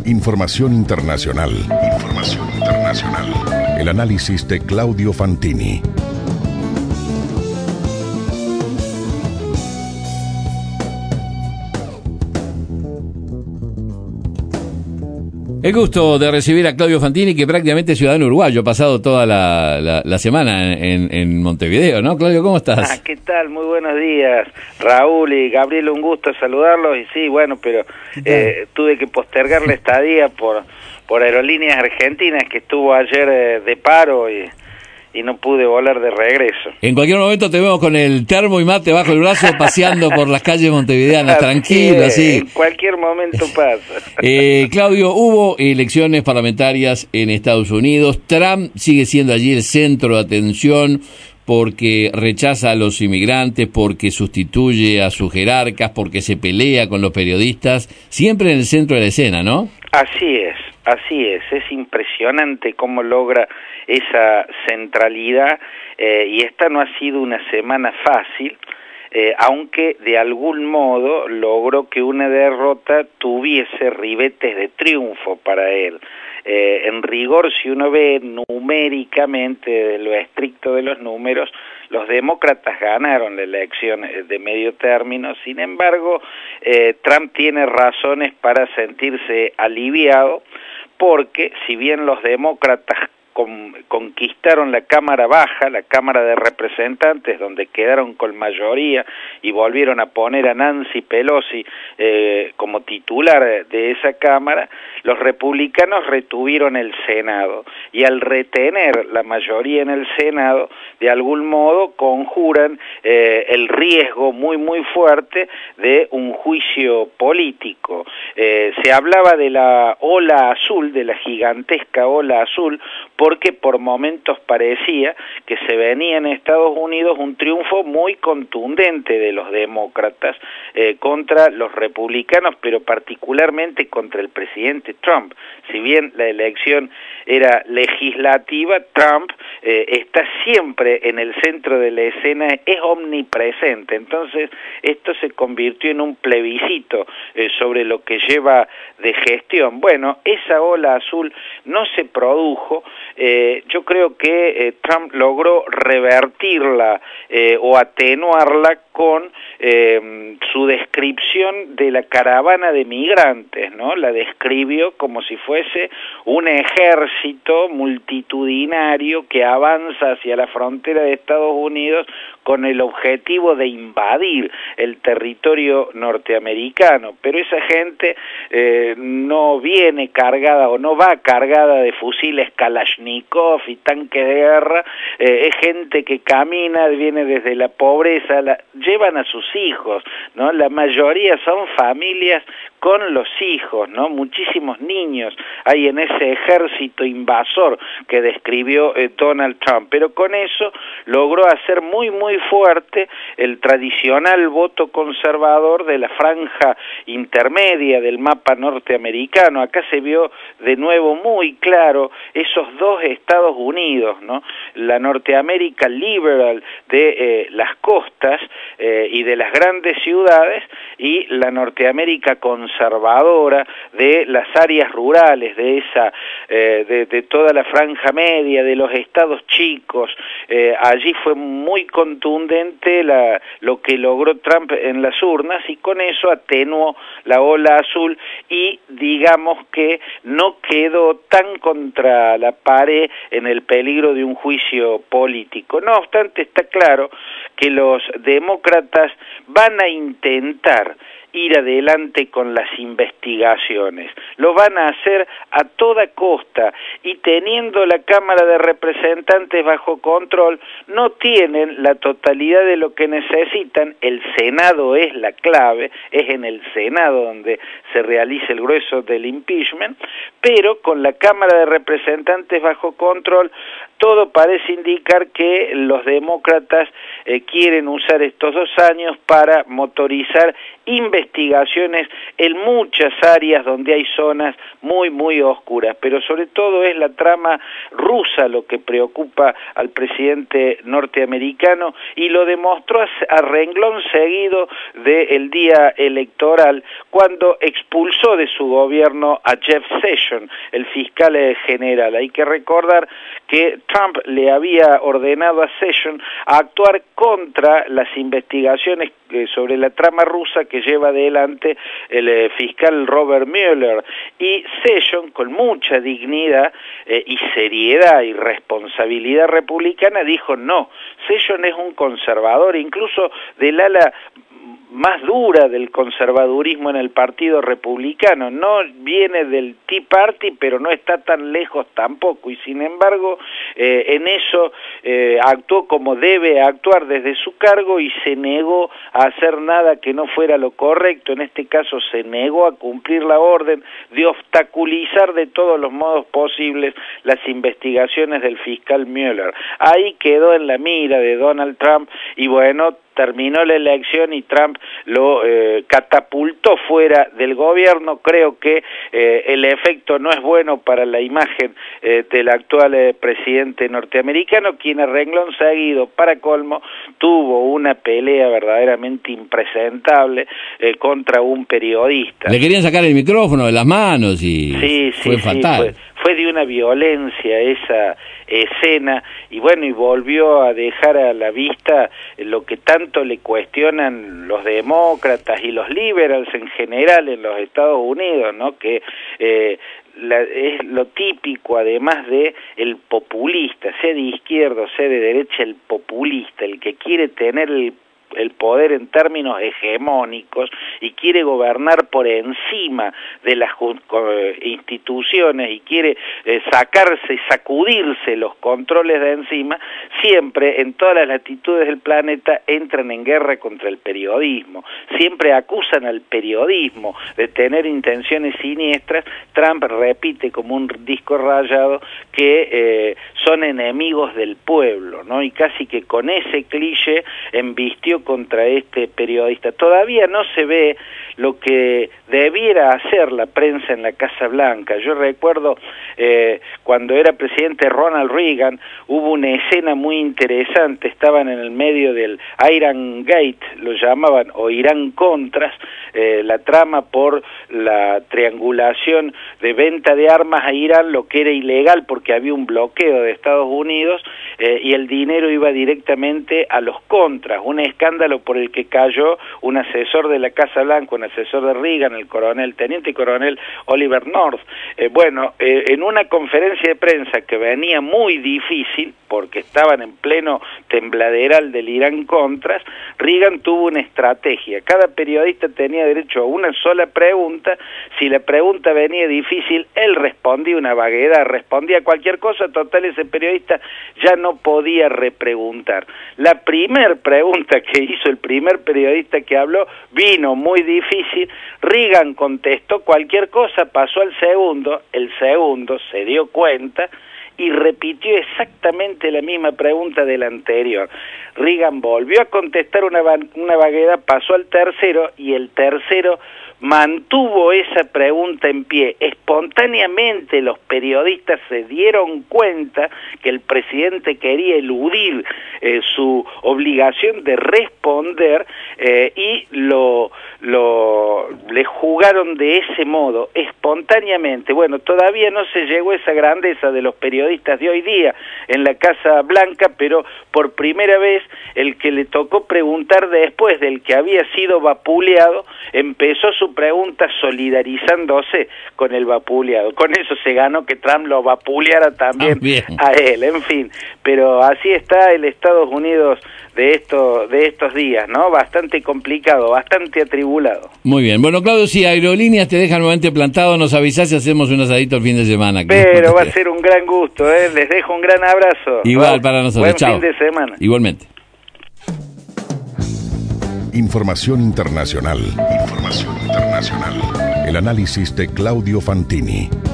Información internacional. El análisis de Claudio Fantini. El gusto de recibir a Claudio Fantini, que prácticamente es ciudadano uruguayo, ha pasado toda la semana en Montevideo, ¿no? Claudio, ¿cómo estás? ¿Qué tal? Muy buenos días, Raúl y Gabriel, un gusto saludarlos. Y sí, bueno, pero tuve que postergar la estadía por Aerolíneas Argentinas, que estuvo ayer de paro y no pude volar de regreso. En cualquier momento te vemos con el termo y mate bajo el brazo paseando por las calles montevideanas, tranquilo, así. En cualquier momento pasa. Claudio, hubo elecciones parlamentarias en Estados Unidos. Trump sigue siendo allí el centro de atención porque rechaza a los inmigrantes, porque sustituye a sus jerarcas, porque se pelea con los periodistas, siempre en el centro de la escena, ¿no? Así es. Es impresionante cómo logra esa centralidad y esta no ha sido una semana fácil, aunque de algún modo logró que una derrota tuviese ribetes de triunfo para él. En rigor, si uno ve numéricamente, de lo estricto de los números, los demócratas ganaron la elección de medio término. Sin embargo, Trump tiene razones para sentirse aliviado, porque si bien los demócratas conquistaron la Cámara Baja, la Cámara de Representantes, donde quedaron con mayoría y volvieron a poner a Nancy Pelosi como titular de esa Cámara, los republicanos retuvieron el Senado, y al retener la mayoría en el Senado, de algún modo conjuran el riesgo muy fuerte de un juicio político. Se hablaba de la ola azul, de la gigantesca ola azul, porque por momentos parecía que se venía en Estados Unidos un triunfo muy contundente de los demócratas contra los republicanos, pero particularmente contra el presidente Trump. Si bien la elección era legislativa, Trump está siempre en el centro de la escena, es omnipresente. Entonces esto se convirtió en un plebiscito sobre lo que lleva de gestión. Bueno, esa ola azul no se produjo. Yo creo que Trump logró revertirla o atenuarla con su descripción de la caravana de migrantes, ¿no? La describió como si fuese un ejército multitudinario que avanza hacia la frontera de Estados Unidos con el objetivo de invadir el territorio norteamericano. Pero esa gente no viene cargada o no va cargada de fusiles Kalashnikov y tanques de guerra, es gente que camina, viene desde la pobreza, llevan a sus hijos, ¿no? La mayoría son familias con los hijos, ¿no? Muchísimos niños hay en ese ejército invasor que describió Donald Trump, pero con eso logró hacer muy fuerte el tradicional voto conservador de la franja intermedia del mapa norteamericano. Acá se vio de nuevo muy claro esos dos Estados Unidos, ¿no? La Norteamérica liberal de las costas y de las grandes ciudades, y la Norteamérica conservadora de las áreas rurales, de esa de toda la franja media, de los estados chicos. Allí fue muy contundente lo que logró Trump en las urnas, y con eso atenuó la ola azul y digamos que no quedó tan contra la pared en el peligro de un juicio político. No obstante, está claro que los demócratas van a intentar ir adelante con las investigaciones. Lo van a hacer a toda costa, y teniendo la Cámara de Representantes bajo control, no tienen la totalidad de lo que necesitan. El Senado es la clave, es en el Senado donde se realiza el grueso del impeachment, pero con la Cámara de Representantes bajo control, todo parece indicar que los demócratas quieren usar estos 2 años para motorizar investigaciones investigaciones en muchas áreas donde hay zonas muy, muy oscuras, pero sobre todo es la trama rusa lo que preocupa al presidente norteamericano, y lo demostró a renglón seguido del día electoral, cuando expulsó de su gobierno a Jeff Sessions, el fiscal general. Hay que recordar que Trump le había ordenado a Sessions a actuar contra las investigaciones sobre la trama rusa que lleva adelante el fiscal Robert Mueller, y Sessions, con mucha dignidad y seriedad y responsabilidad republicana, dijo no. Sessions es un conservador, incluso del ala más dura del conservadurismo en el Partido Republicano, no viene del Tea Party, pero no está tan lejos tampoco, y sin embargo en eso actuó como debe actuar desde su cargo y se negó a hacer nada que no fuera lo correcto. En este caso se negó a cumplir la orden de obstaculizar de todos los modos posibles las investigaciones del fiscal Mueller. Ahí quedó en la mira de Donald Trump, y bueno, terminó la elección y Trump lo catapultó fuera del gobierno. Creo que el efecto no es bueno para la imagen del actual presidente norteamericano, quien a renglón seguido, para colmo, tuvo una pelea verdaderamente impresentable contra un periodista. Le querían sacar el micrófono de las manos y fue fatal. Fue de una violencia esa escena, y bueno, y volvió a dejar a la vista lo que tanto le cuestionan los demócratas y los liberals en general en los Estados Unidos, ¿no? Que es lo típico, además de el populista, sea de izquierda o sea de derecha, el populista, el que quiere tener el poder en términos hegemónicos y quiere gobernar por encima de las instituciones y quiere sacarse y sacudirse los controles de encima, siempre en todas las latitudes del planeta entran en guerra contra el periodismo, siempre acusan al periodismo de tener intenciones siniestras. Trump repite como un disco rayado que son enemigos del pueblo, ¿no? Y casi que con ese cliché embistió contra este periodista. Todavía no se ve lo que debiera hacer la prensa en la Casa Blanca. Yo recuerdo cuando era presidente Ronald Reagan, hubo una escena muy interesante, estaban en el medio del Iran Gate, lo llamaban, o Irán Contras, la trama por la triangulación de venta de armas a Irán, lo que era ilegal porque había un bloqueo de Estados Unidos, y el dinero iba directamente a los contras, un escándalo por el que cayó un asesor de la Casa Blanca, un asesor de Reagan, el teniente coronel Oliver North. En una conferencia de prensa que venía muy difícil, porque estaban en pleno tembladeral del Irán Contras, Reagan tuvo una estrategia. Cada periodista tenía derecho a una sola pregunta. Si la pregunta venía difícil, él respondía una vaguedad, respondía cualquier cosa, total ese periodista ya no podía repreguntar. La primer pregunta que hizo el primer periodista que habló vino muy difícil, Reagan contestó cualquier cosa, pasó al segundo, el segundo se dio cuenta y repitió exactamente la misma pregunta del anterior. Reagan volvió a contestar una vaguedad, pasó al tercero, y el tercero mantuvo esa pregunta en pie. Espontáneamente los periodistas se dieron cuenta que el presidente quería eludir su obligación de responder, y le jugaron de ese modo, espontáneamente. Bueno, todavía no se llegó a esa grandeza de los periodistas de hoy día en la Casa Blanca, pero por primera vez el que le tocó preguntar después del que había sido vapuleado, empezó su pregunta solidarizándose con el vapuleado. Con eso se ganó que Trump lo vapuleara también a él, en fin. Pero así está el Estados Unidos de estos días, ¿no? Bastante complicado, bastante atribulado. Muy bien. Bueno, Claudio, si Aerolíneas te deja nuevamente plantado, nos avisás y hacemos un asadito el fin de semana. Pero va a ser un gran gusto, ¿eh? Les dejo un gran abrazo. Igual para nosotros. Buen Chao. fin de semana. Igualmente. Información internacional. El análisis de Claudio Fantini.